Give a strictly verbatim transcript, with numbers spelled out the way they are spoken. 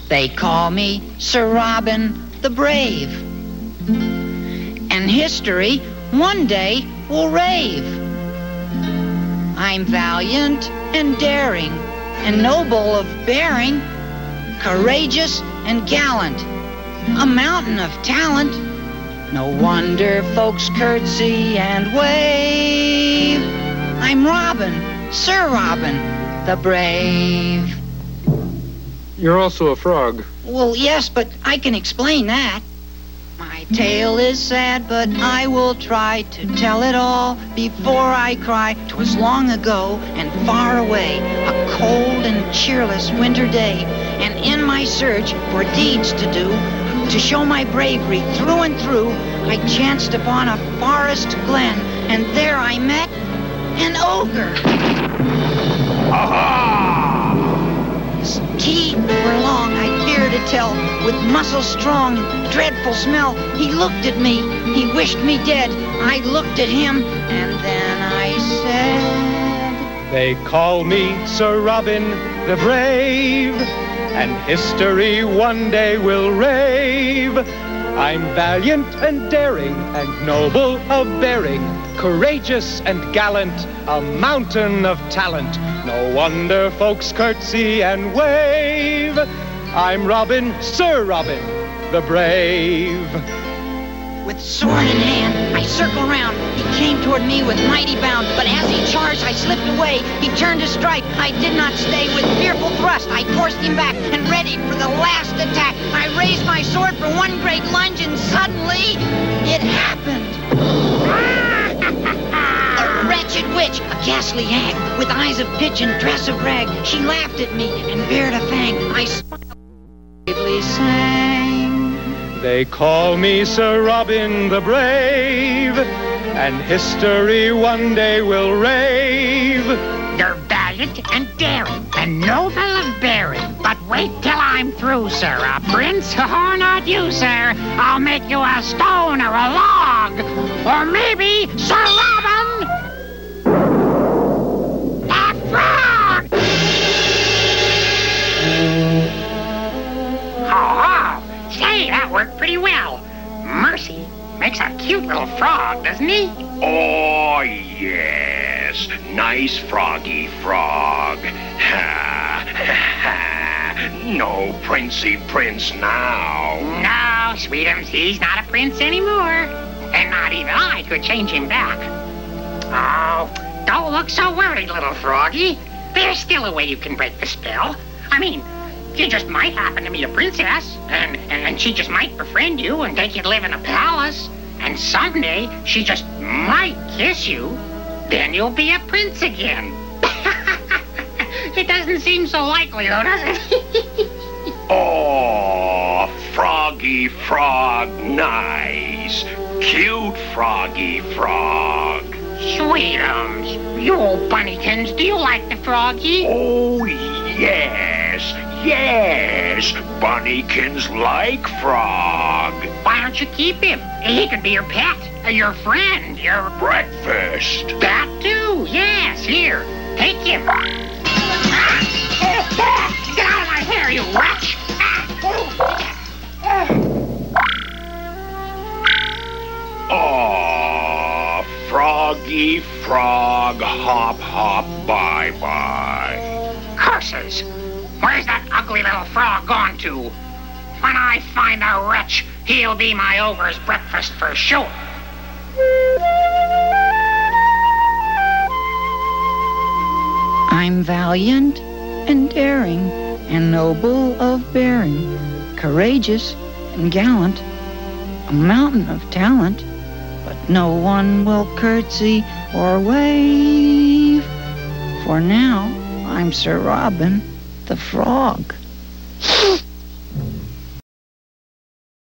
They call me Sir Robin the Brave. And history one day will rave. I'm valiant and daring, and noble of bearing, courageous and gallant, a mountain of talent. No wonder folks curtsy and wave. I'm Robin, Sir Robin the Brave. You're also a frog. Well, yes, but I can explain that. My tale is sad, but I will try to tell it all before I cry. 'Twas long ago and far away, a cold and cheerless winter day, and in my search for deeds to do, to show my bravery through and through, I chanced upon a forest glen, and there I met an ogre. Aha! His teeth were long, I fear to tell, with muscles strong and dreadful smell. He looked at me, he wished me dead. I looked at him, and then I said, They call me Sir Robin the Brave, and history one day will rave. I'm valiant and daring, and noble of bearing, courageous and gallant, a mountain of talent. No wonder folks curtsy and wave. I'm Robin, Sir Robin the Brave. with sword in hand, I circled round. He came toward me with mighty bound, but as he charged, I slipped away. He turned to strike. I did not stay. With fearful thrust, I forced him back and ready for the last attack. I raised my sword for one great lunge, and suddenly it happened. A wretched witch, a ghastly hag, with eyes of pitch and dress of rag. She laughed at me and bared a fang. I smiled, bravely sang. They call me Sir Robin the Brave, and history one day will rave. You're valiant and daring, and noble of bearing. But wait till I'm through, sir. A prince, or not you, sir. I'll make you a stone or a log, or maybe Sir Robin, a frog. Oh, say, that worked pretty well. Mercy makes a cute little frog, doesn't he? Oh, yes. Nice froggy frog. Ha, ha. No princey prince now. No, Sweetums, he's not a prince anymore. And not even I could change him back. Oh, don't look so worried, little froggy. There's still a way you can break the spell. I mean, you just might happen to meet a princess, and, and she just might befriend you and take you to live in a palace. And someday, she just might kiss you. Then you'll be a prince again. It doesn't seem so likely, though, does it? Oh, froggy frog, nice. Cute froggy frog. Sweetums, you old bunnykins, do you like the froggy? Oh, yes, yes. Bunnykins like frog. Why don't you keep him? He could be your pet, or your friend, your... Breakfast. That too, yes. Here, take him. Ah! Oh, oh, get out of my hair, you wretch! Ah! Oh, froggy frog, hop, hop, bye-bye. Curses! Where's that ugly little frog gone to? When I find the wretch, he'll be my ogre's breakfast for sure. I'm valiant and daring and noble of bearing, courageous and gallant, a mountain of talent, but no one will curtsy or wave, for now I'm Sir Robin the Frog.